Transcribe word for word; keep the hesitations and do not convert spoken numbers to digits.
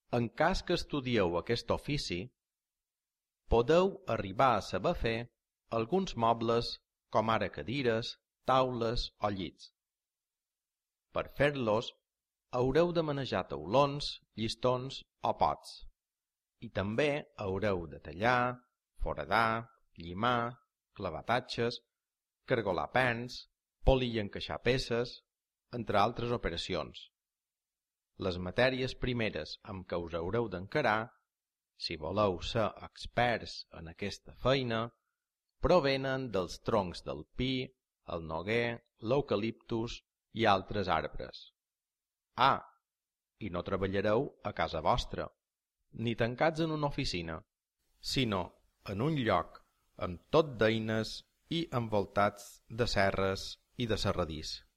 En cas que estudieu aquest ofici, podeu arribar a saber fer alguns mobles com ara cadires, taules o llits. Per fer-los, haureu de manejar taulons, llistons o pots, i també haureu de tallar, foradar, llimar, clavar tatxes, cargolar pens, polir i encaixar peces, entre altres operacions. Les matèries primeres amb què us haureu d'encarar, si voleu ser experts en aquesta feina, provenen dels troncs del pi, el noguer, l'eucaliptus i altres arbres. Ah, i no treballareu a casa vostra, ni tancats en una oficina, sinó en un lloc amb tot d'eines i envoltats de serres i de serradís.